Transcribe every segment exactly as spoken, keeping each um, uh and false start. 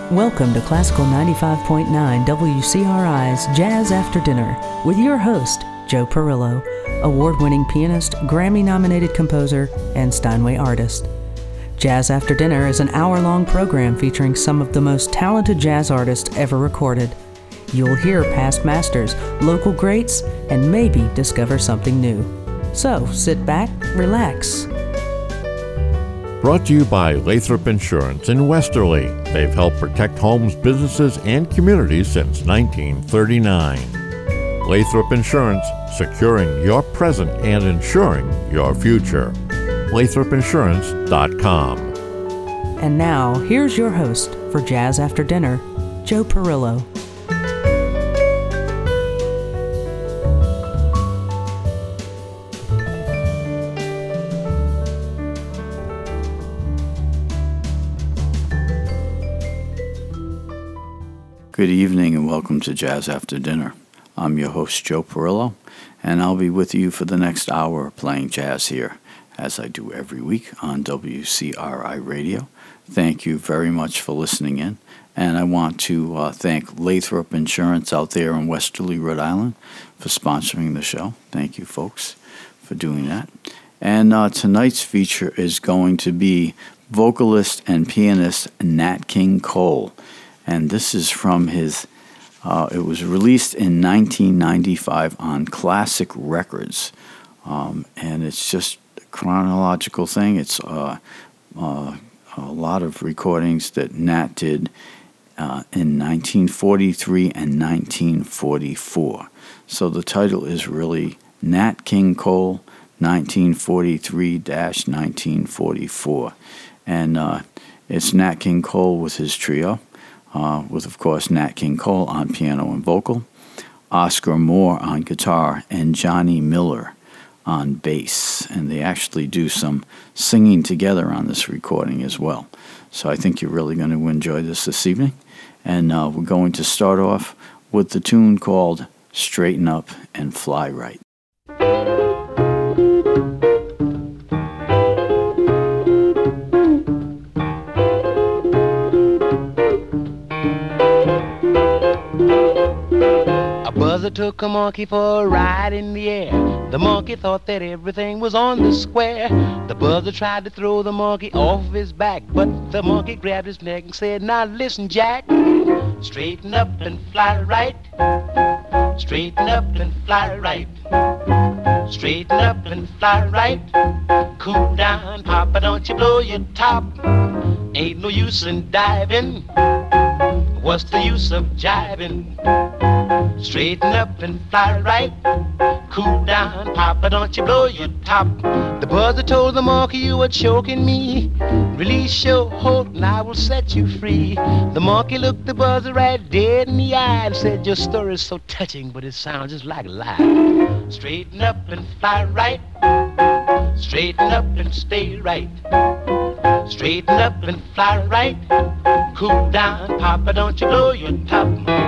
Welcome to Classical ninety-five point nine W C R I's Jazz After Dinner with your host, Joe Perillo, award-winning pianist, Grammy-nominated composer, and Steinway artist. Jazz After Dinner is an hour-long program featuring some of the most talented jazz artists ever recorded. You'll hear past masters, local greats, and maybe discover something new. So, sit back, relax. Brought to you by Lathrop Insurance in Westerly. They've helped protect homes, businesses, and communities since nineteen thirty-nine. Lathrop Insurance, securing your present and insuring your future. Lathrop Insurance dot com. And now, here's your host for Jazz After Dinner, Joe Perillo. Good evening and welcome to Jazz After Dinner. I'm your host, Joe Perillo, and I'll be with you for the next hour playing jazz here, as I do every week on W C R I Radio. Thank you very much for listening in, and I want to uh, thank Lathrop Insurance out there in Westerly, Rhode Island, for sponsoring the show. Thank you, folks, for doing that. And uh, tonight's feature is going to be vocalist and pianist Nat King Cole. And this is from his, uh, it was released in nineteen ninety-five on Classic Records. Um, and it's just a chronological thing. It's uh, uh, a lot of recordings that Nat did uh, in nineteen forty-three and nineteen forty-four. So the title is really Nat King Cole, nineteen forty-three to nineteen forty-four. And uh, it's Nat King Cole with his trio. Uh, with, of course, Nat King Cole on piano and vocal, Oscar Moore on guitar, and Johnny Miller on bass. And they actually do some singing together on this recording as well. So I think you're really going to enjoy this this evening. And uh, we're going to start off with the tune called Straighten Up and Fly Right. Buzzer took a monkey for a ride in the air. The monkey thought that everything was on the square. The buzzer tried to throw the monkey off his back, but the monkey grabbed his neck and said, "Now listen, Jack, straighten up and fly right. Straighten up and fly right. Straighten up and fly right. Cool down, Papa, don't you blow your top. Ain't no use in diving. What's the use of jiving? Straighten up and fly right. Cool down, Papa, don't you blow your top." The buzzer told the monkey, "You are choking me. Release your hold and I will set you free." The monkey looked the buzzer right dead in the eye and said, "Your story is so touching, but it sounds just like a lie. Straighten up and fly right. Straighten up and stay right. Straighten up and fly right. Cool down, Papa, don't you blow your top."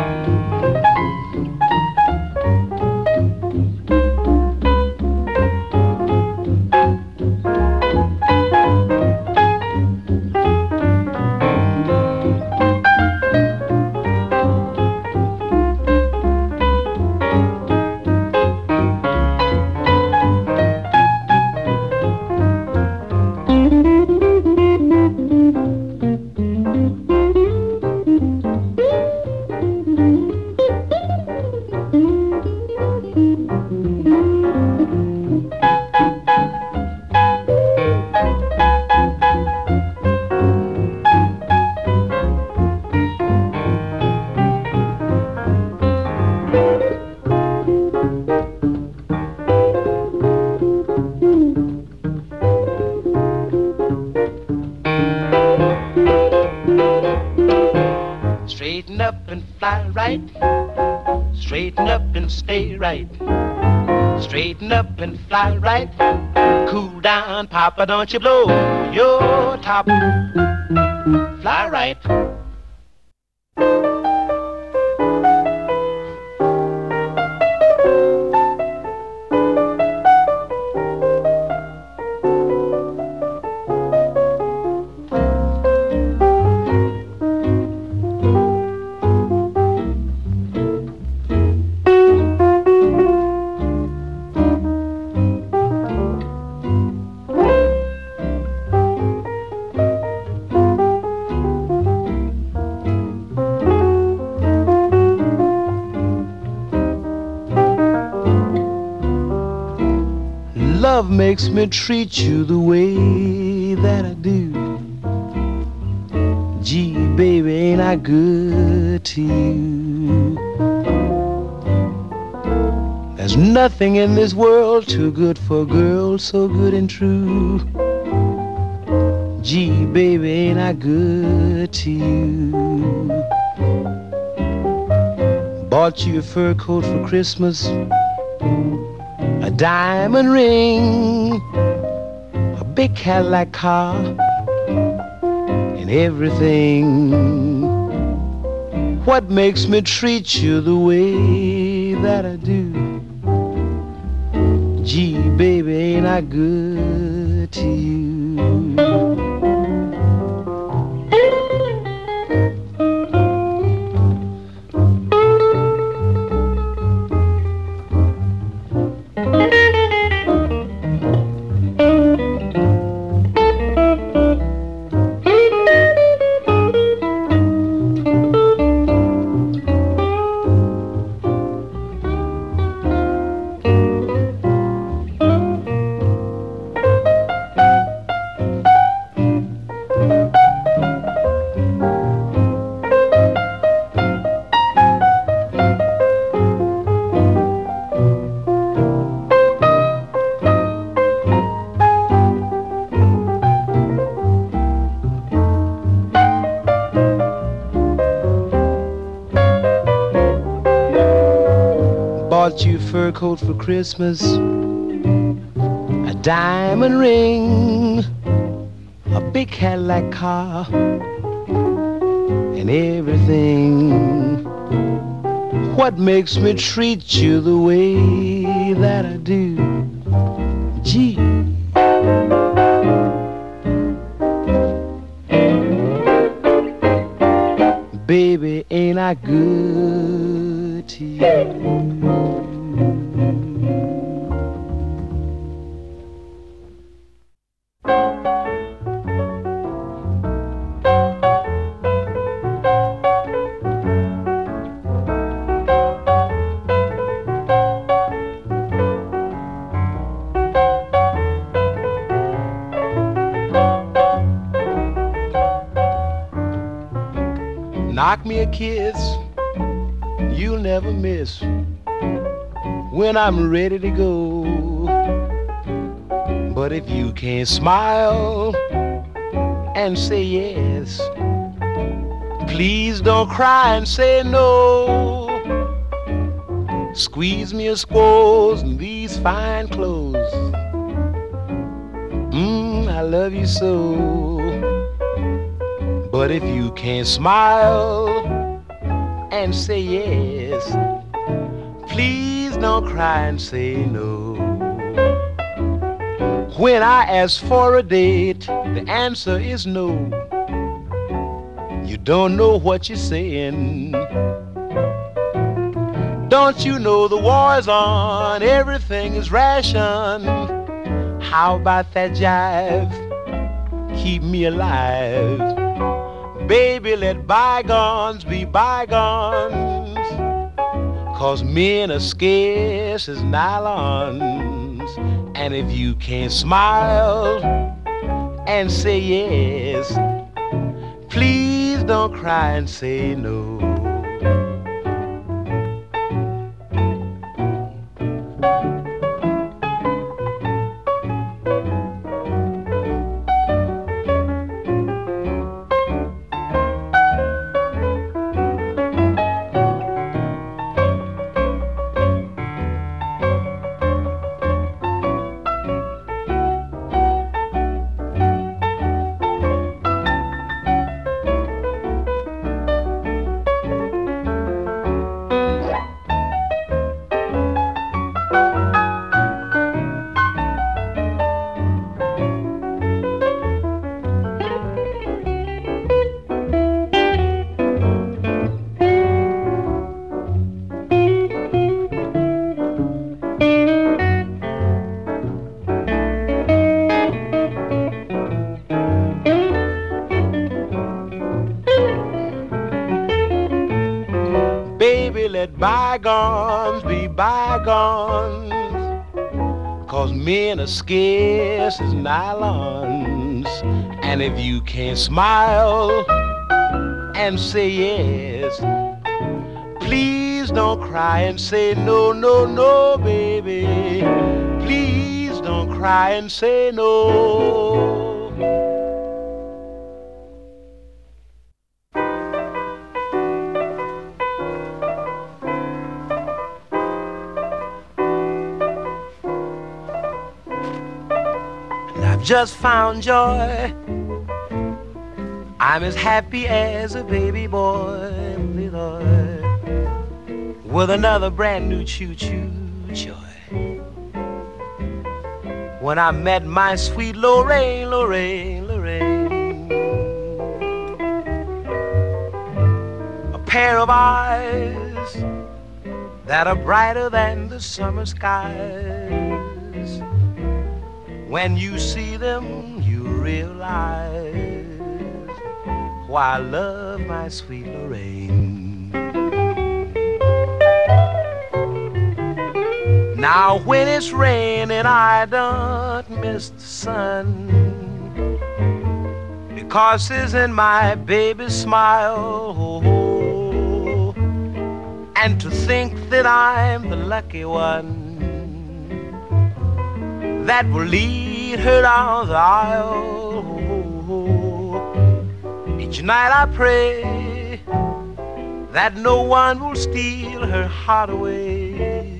Straighten up and fly right. Cool down, Papa, don't you blow your top. Fly right. love makes me treat you the way that I do. Gee, baby, ain't I good to you? There's nothing in this world too good for a girl so good and true. Gee, baby, ain't I good to you? Bought you a fur coat for Christmas, a diamond ring, a big Cadillac car, and everything. What makes me treat you the way that I do? Gee, baby, ain't I good to you? Bought you a fur coat for Christmas, a diamond ring, a big Cadillac car, and everything. What makes me treat you the way that I do? Gee. Baby, ain't I good to you? Knock me a kiss, you'll never miss when I'm ready to go. But if you can't smile and say yes, please don't cry and say no. Squeeze me a squoze in these fine clothes. Mmm, I love you so. But if you can't smile and say yes, please don't cry and say no. When I ask for a date, the answer is no. You don't know what you're saying. Don't you know the war's on, everything is rationed? How about that jive? Keep me alive. Baby, let bygones be bygones, 'cause men are scarce as nylons. And if you can't smile and say yes, please don't cry and say no. Baby, let bygones be bygones, 'cause men are scarce as nylons. And if you can't smile and say yes, please don't cry and say no, no, no, baby. Please don't cry and say no. Just found joy. I'm as happy as a baby boy, Lord, with another brand new choo-choo joy. When I met my sweet Lorraine, Lorraine, Lorraine, a pair of eyes that are brighter than the summer skies. When you see them, you realize why I love my sweet Lorraine. Now when it's raining, I don't miss the sun, because it's in my baby's smile. Oh, and to think that I'm the lucky one that will lead her down the aisle. Each night I pray that no one will steal her heart away.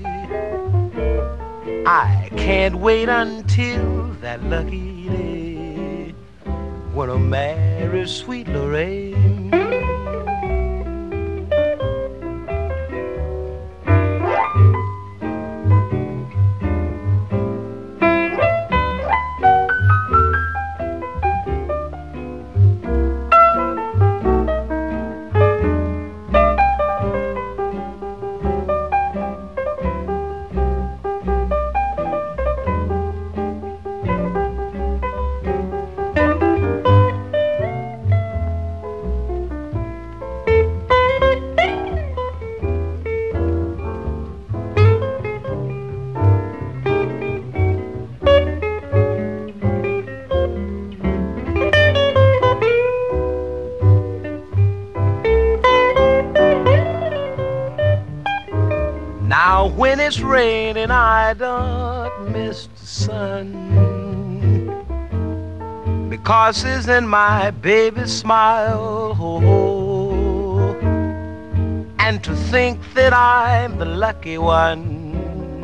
I can't wait until that lucky day when I'll marry sweet Lorraine. When it's raining, I don't miss the sun, because it's in my baby's smile. Oh, and to think that I'm the lucky one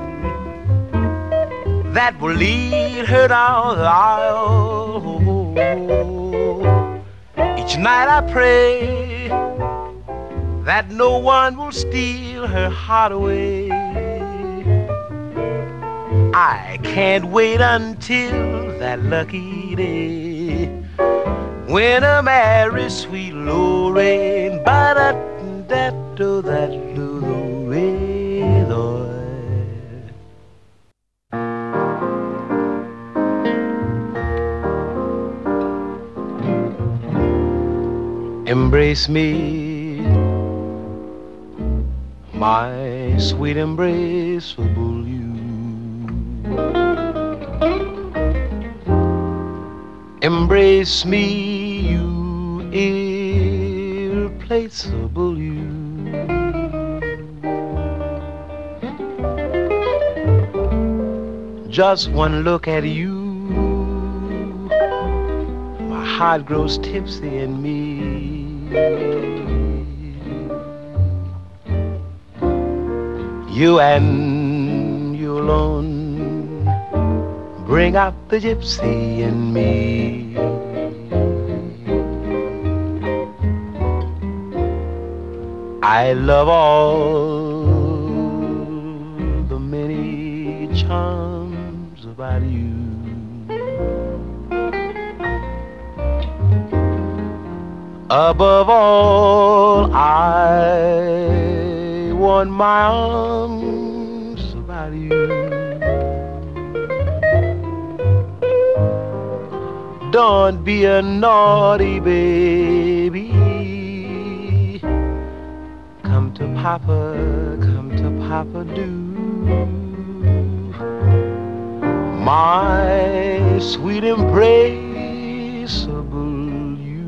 that will lead her down the aisle. Oh, each night I pray that no one will steal her heart away. I can't wait until that lucky day when I marry sweet Lorraine. Ba-da-da-da, that Lorraine, Lord. Embrace me, my sweet embraceable you. Embrace me, you irreplaceable you. Just one look at you, my heart grows tipsy in me. You and you alone bring out the gypsy in me. I love all the many charms about you. Above all, I want my arms about you. Don't be a naughty baby. Come to Papa, come to Papa do. my sweet embraceable you.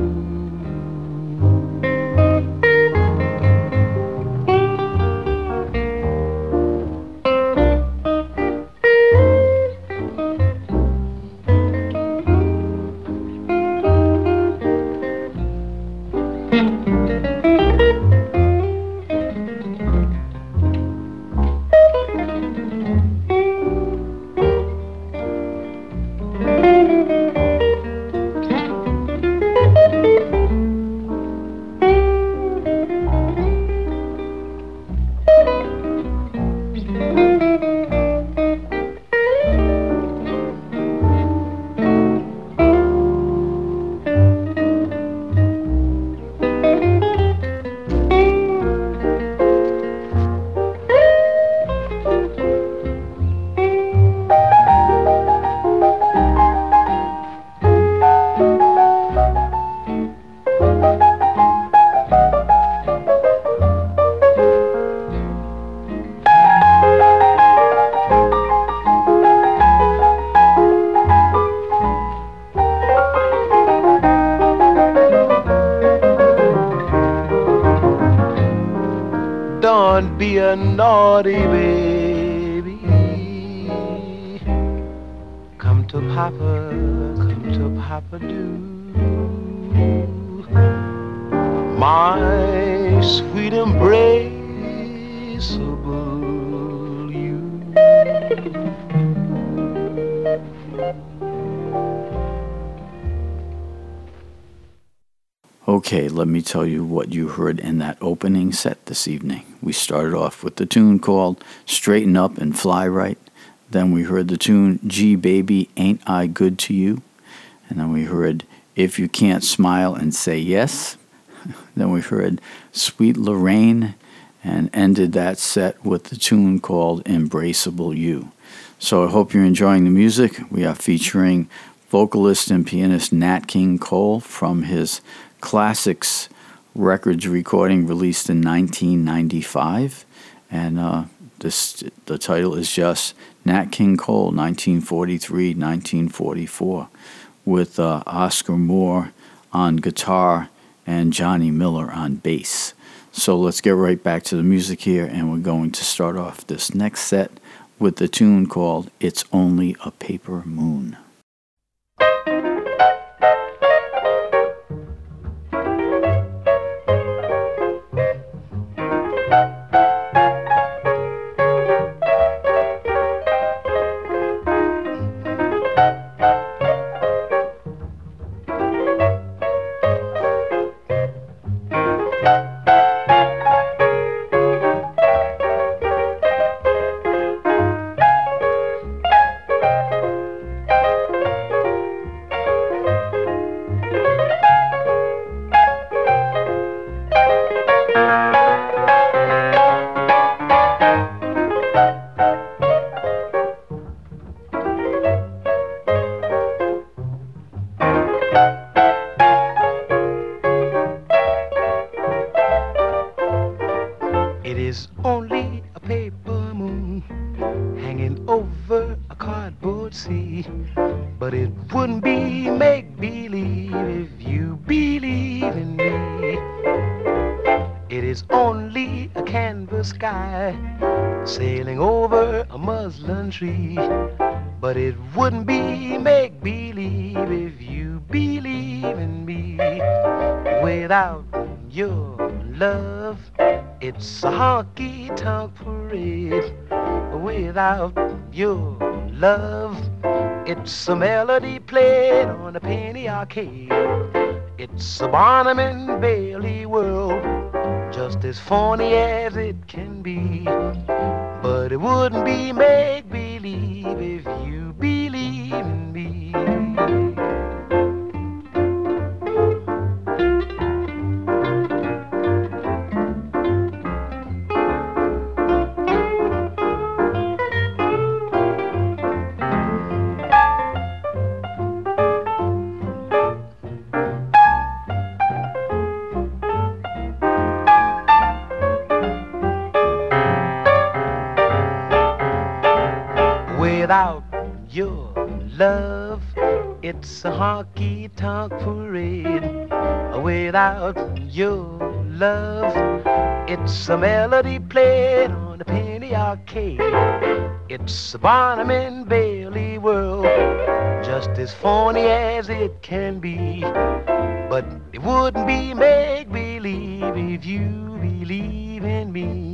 Don't be a naughty baby. Come to Papa, come to Papa do. My sweet embraceable you. Okay, let me tell you what you heard in that opening set this evening. We started off with the tune called Straighten Up and Fly Right. Then we heard the tune Gee Baby, Ain't I Good to You? And then we heard If You Can't Smile and Say Yes. Then we heard Sweet Lorraine and ended that set with the tune called Embraceable You. So I hope you're enjoying the music. We are featuring vocalist and pianist Nat King Cole from his Classics Records recording released in nineteen ninety-five, and uh, this the title is just Nat King Cole nineteen forty-three to nineteen forty-four, with uh, Oscar Moore on guitar and Johnny Miller on bass. So let's get right back to the music here, and we're going to start off this next set with the tune called It's Only a Paper Moon. But it wouldn't be make-believe if you believe in me. Without your love, it's a honky-tonk parade. Without your love, it's a melody played on a penny arcade. It's a Barnum and Bailey world, just as phony as it can be. But it wouldn't be make-believe if you believe in me. Without It's a honky-tonk parade without your love. It's a melody played on the penny arcade. It's a Barnum and Bailey world, just as phony as it can be. But it wouldn't be make-believe if you believe in me.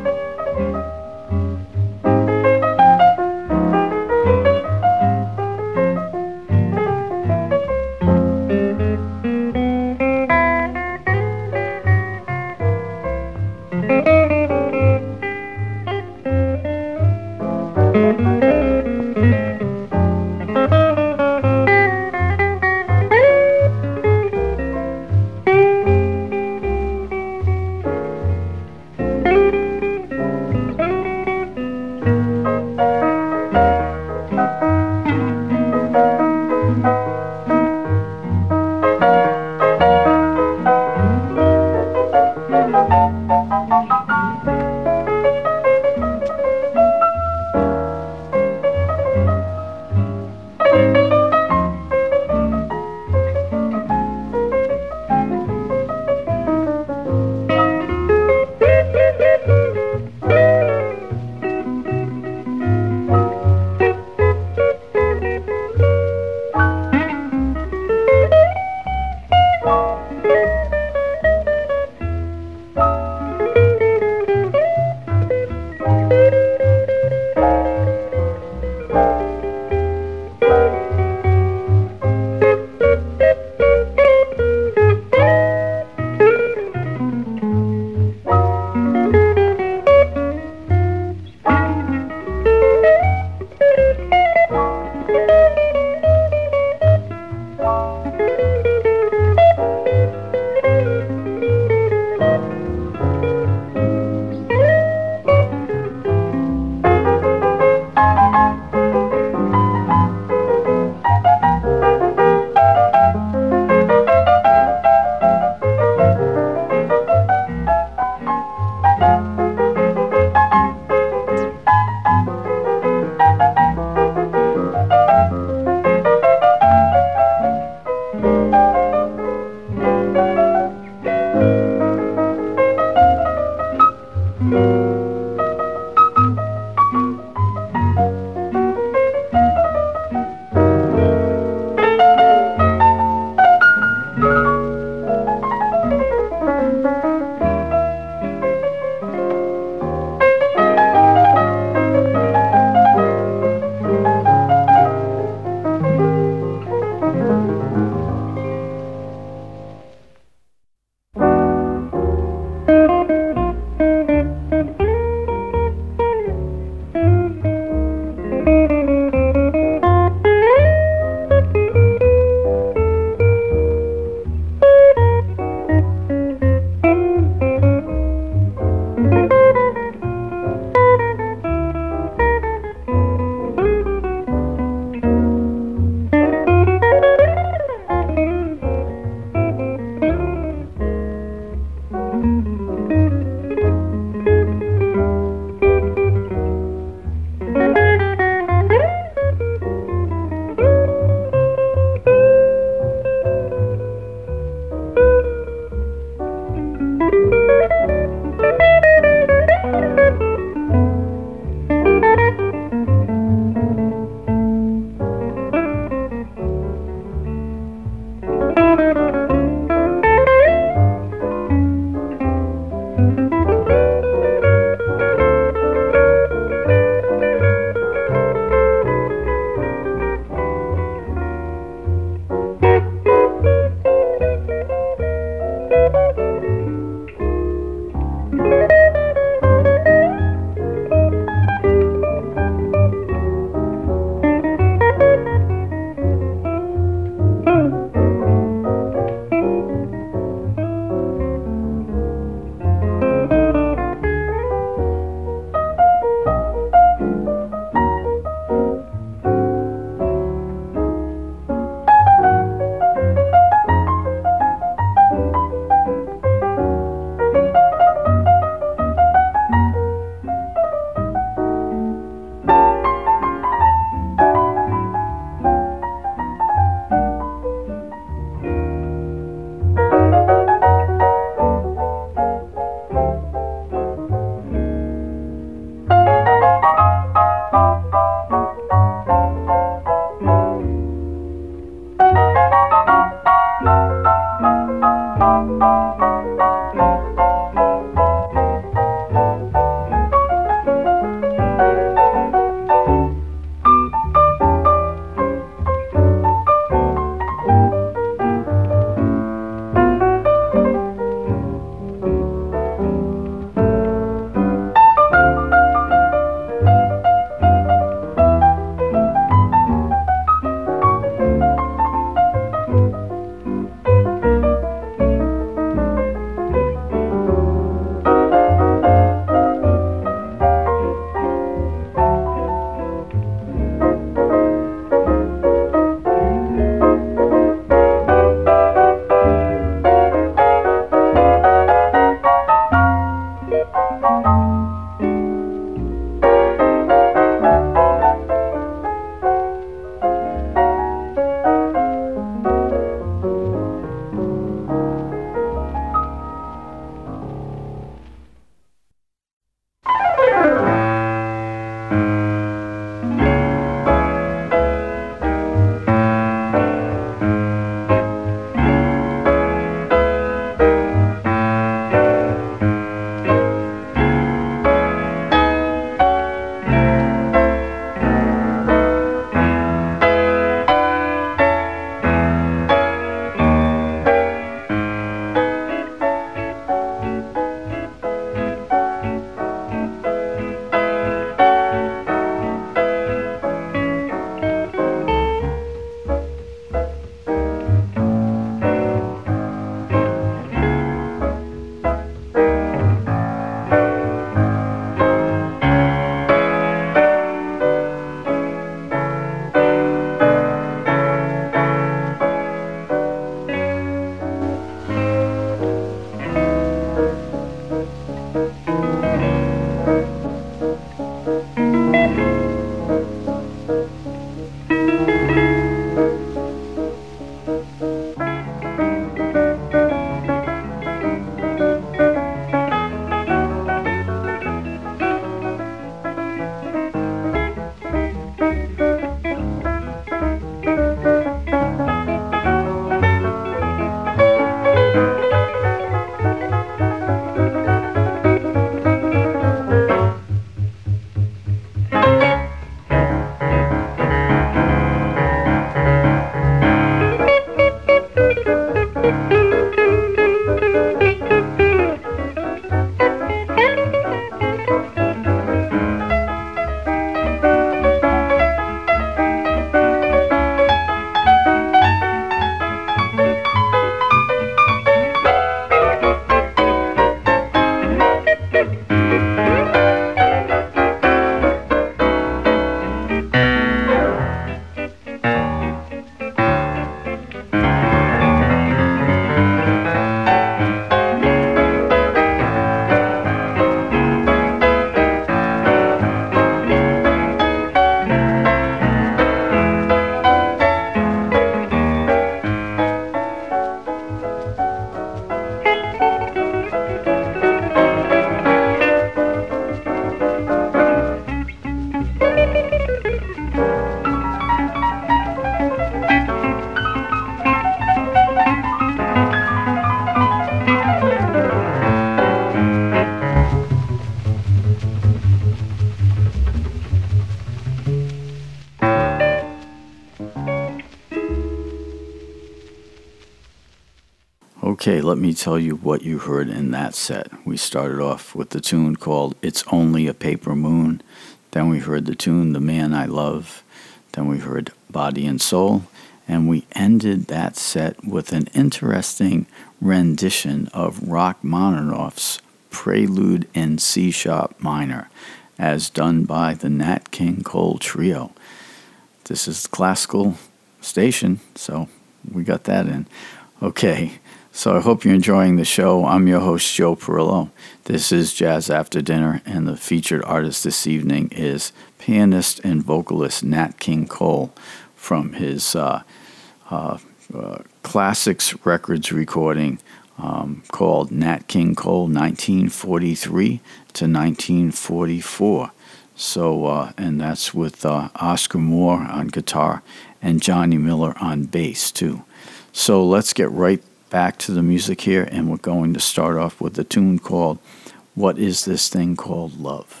let me tell you what you heard in that set. We started off with the tune called It's Only a Paper Moon. Then we heard the tune The Man I Love. Then we heard Body and Soul. And we ended that set with an interesting rendition of Rachmaninoff's Prelude in C-sharp minor, as done by the Nat King Cole Trio. This is the classical station, so we got that in. Okay, so I hope you're enjoying the show. I'm your host, Joe Perillo. This is Jazz After Dinner, and the featured artist this evening is pianist and vocalist Nat King Cole from his uh, uh, uh, Classics Records recording um, called Nat King Cole nineteen forty-three to nineteen forty-four. So, uh, and that's with uh, Oscar Moore on guitar and Johnny Miller on bass, too. So let's get right back to the music here, and we're going to start off with a tune called What Is This Thing Called Love?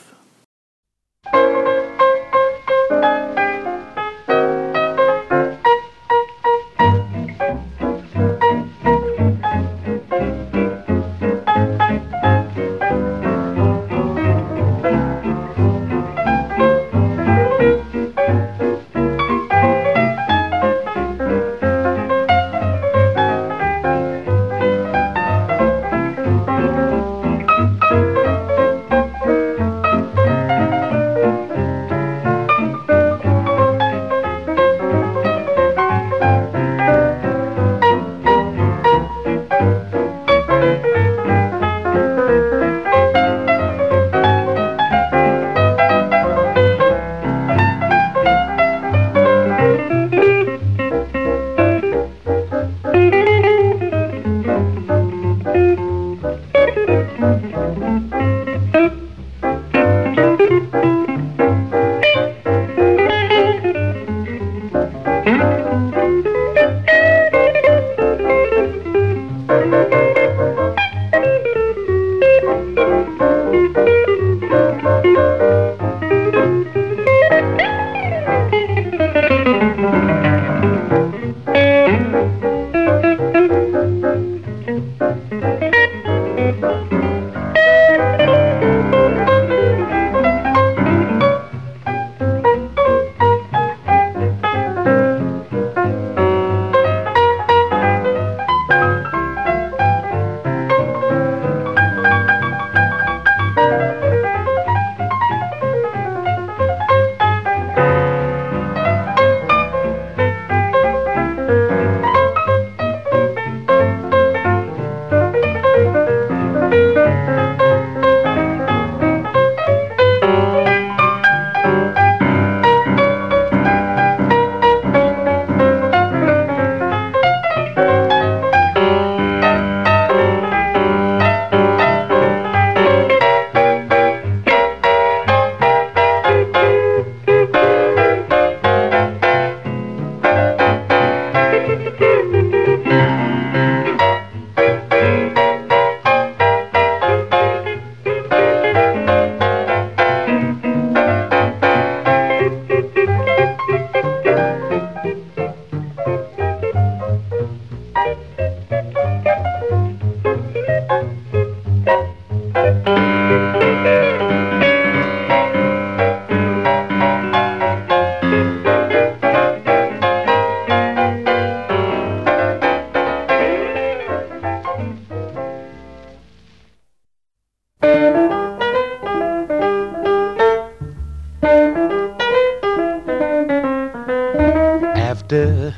After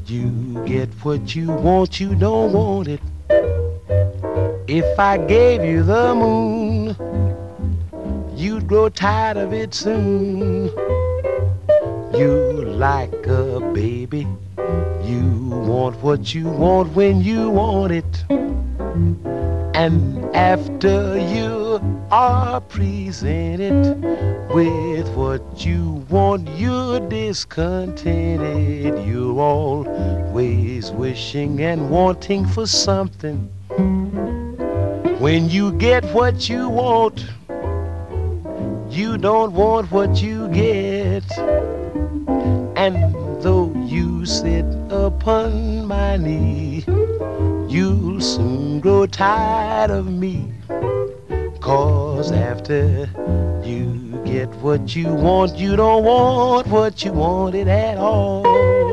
you get what you want, you don't want it. If I gave you the moon, you'd grow tired of it soon. You like a baby, you want what you want when you want it. And after you are presented with what you want, you're discontented. You're always wishing and wanting for something. When you get what you want, you don't want what you get. And though you sit upon my knee, you'll soon grow tired of me. 'Cause after you get what you want, you don't want what you wanted at all.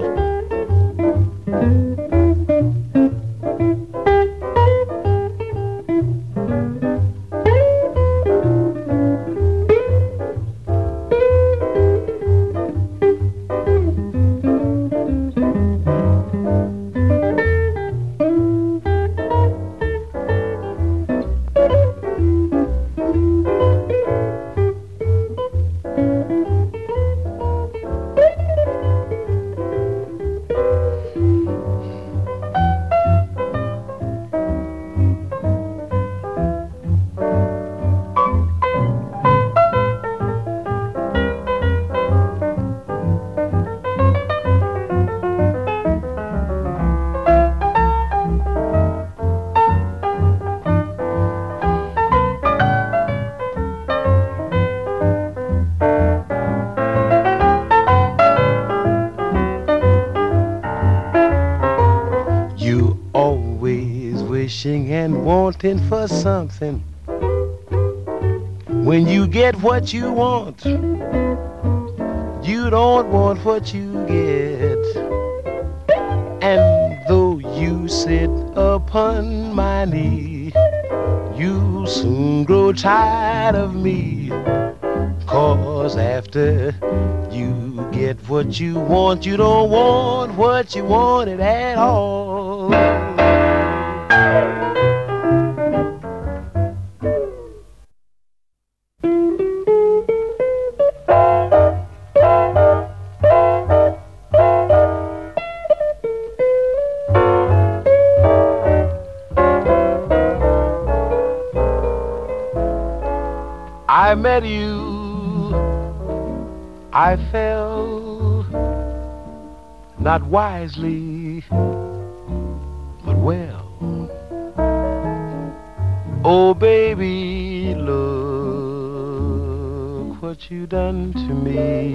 And wanting for something. When you get what you want, you don't want what you get. And though you sit upon my knee, you'll soon grow tired of me. 'Cause after you get what you want, you don't want what you wanted at all. I met you, I fell, not wisely, but well. Oh baby, look what you done to me.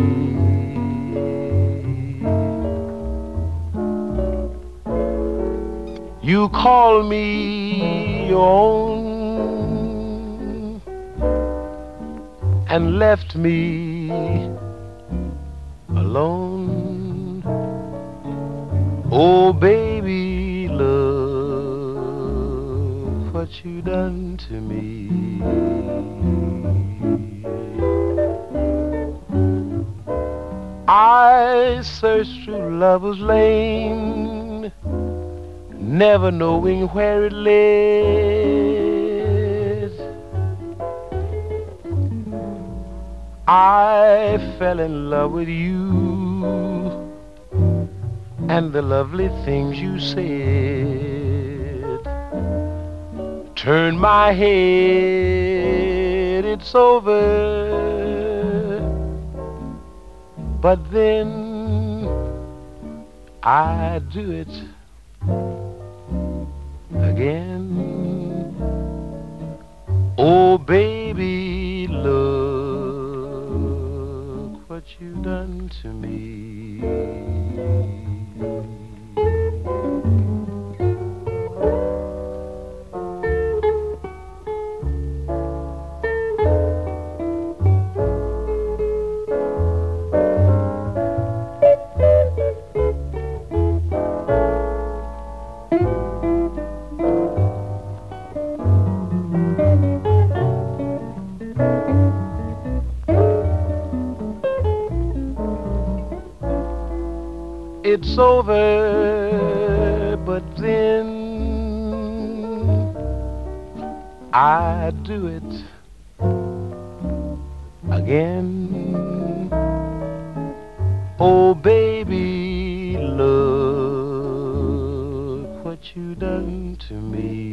You call me your own and left me alone. Oh baby, look what you done to me. I searched through Lover's Lane, never knowing where it led. I fell in love with you and the lovely things you said. Turn my head, it's over. But then I do it again. Oh baby, look what you done to me. It's over, but then I do it again. Oh baby, look what you done to me.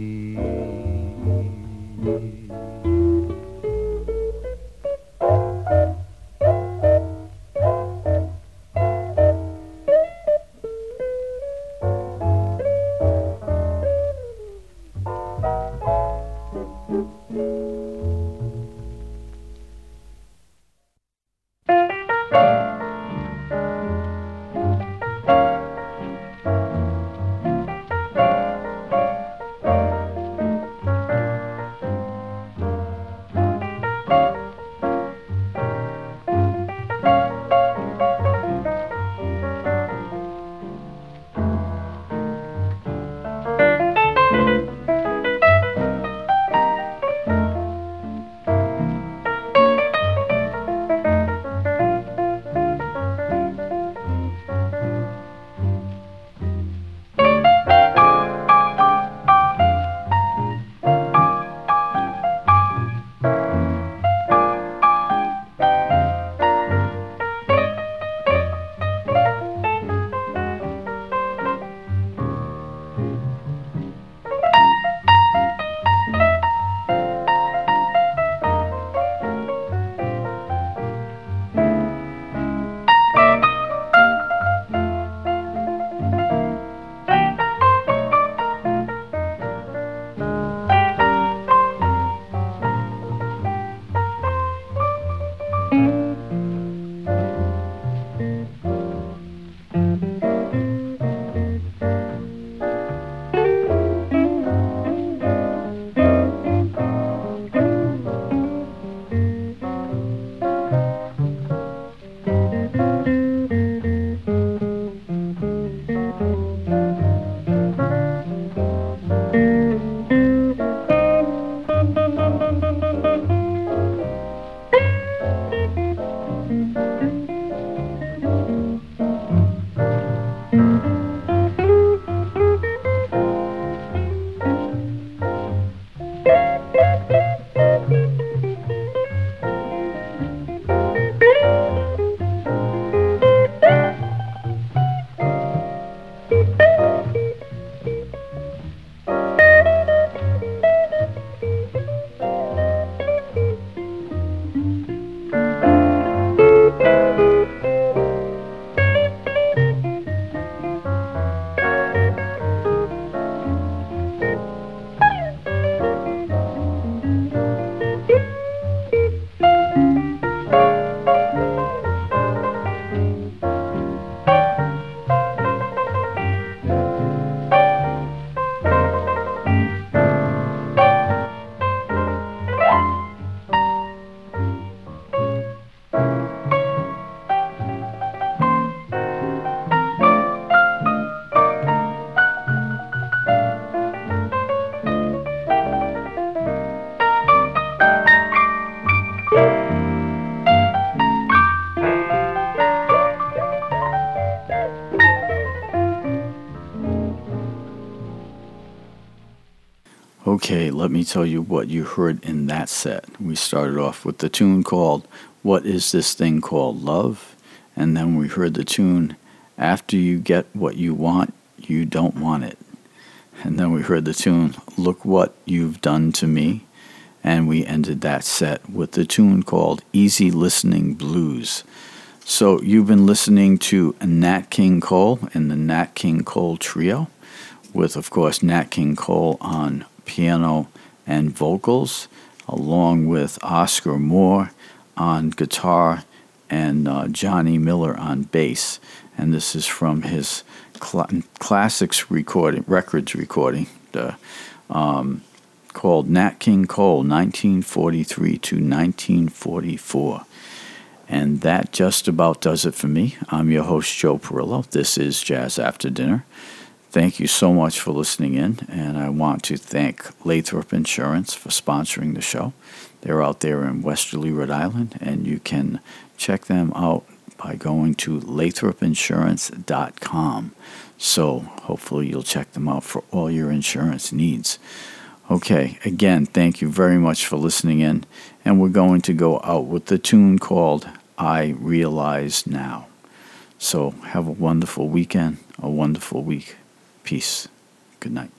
let me tell you what you heard in that set. We started off with the tune called What Is This Thing Called Love? And then we heard the tune After You Get What You Want, You Don't Want It. And then we heard the tune Look What You've Done to Me. And we ended that set with the tune called Easy Listening Blues. So you've been listening to Nat King Cole and the Nat King Cole Trio, with, of course, Nat King Cole on piano and vocals, along with Oscar Moore on guitar and uh, Johnny Miller on bass. And this is from his cl- classics recording, records recording, the, um, called Nat King Cole, nineteen forty-three to nineteen forty-four. And that just about does it for me. I'm your host, Joe Perillo. This is Jazz After Dinner. Thank you so much for listening in, and I want to thank Lathrop Insurance for sponsoring the show. They're out there in Westerly, Rhode Island, and you can check them out by going to lathrop insurance dot com. So hopefully you'll check them out for all your insurance needs. Okay, again, thank you very much for listening in, and we're going to go out with the tune called I Realize Now. So have a wonderful weekend, a wonderful week. Peace. Good night.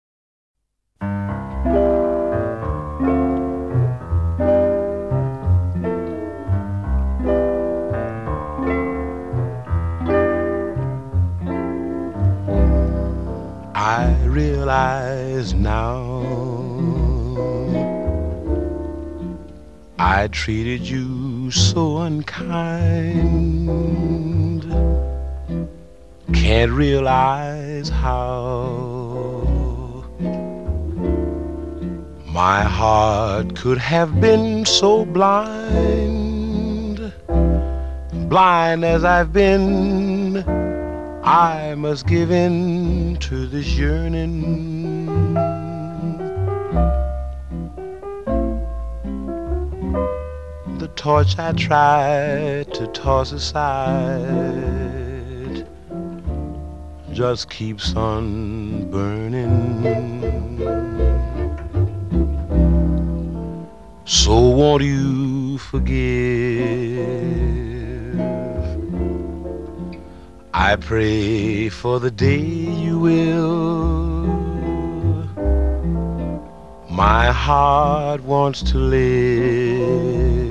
I realize now I treated you so unkind. Can't realize how my heart could have been so blind. Blind as I've been, I must give in to this yearning. The torch I tried to toss aside just keeps on burning. So won't you forgive? I pray for the day you will. My heart wants to live.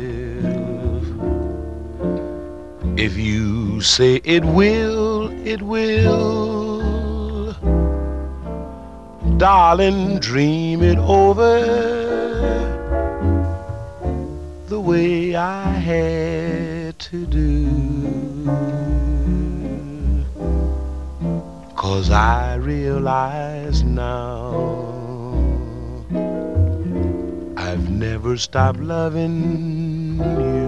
If you say it will, it will. Darling, dream it over the way I had to do. 'Cause I realize now I've never stopped loving you.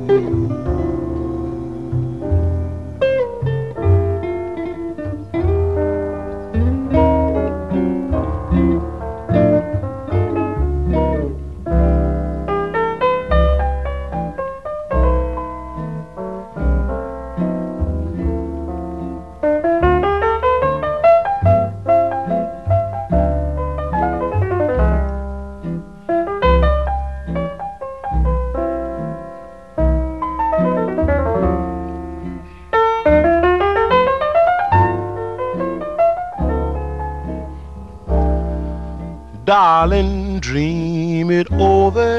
Darling, dream it over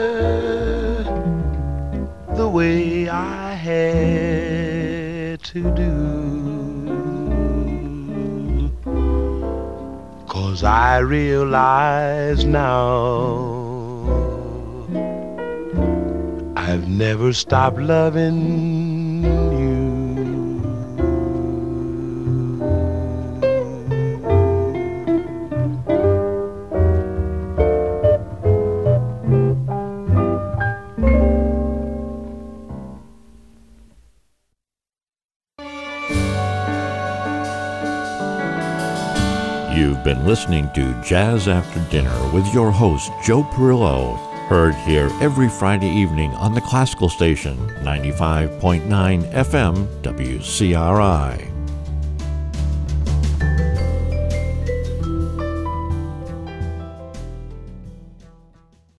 the way I had to do. 'Cause I realize now I've never stopped loving you. You've been listening to Jazz After Dinner with your host, Joe Perillo, heard here every Friday evening on the classical station, ninety-five point nine F M W C R I.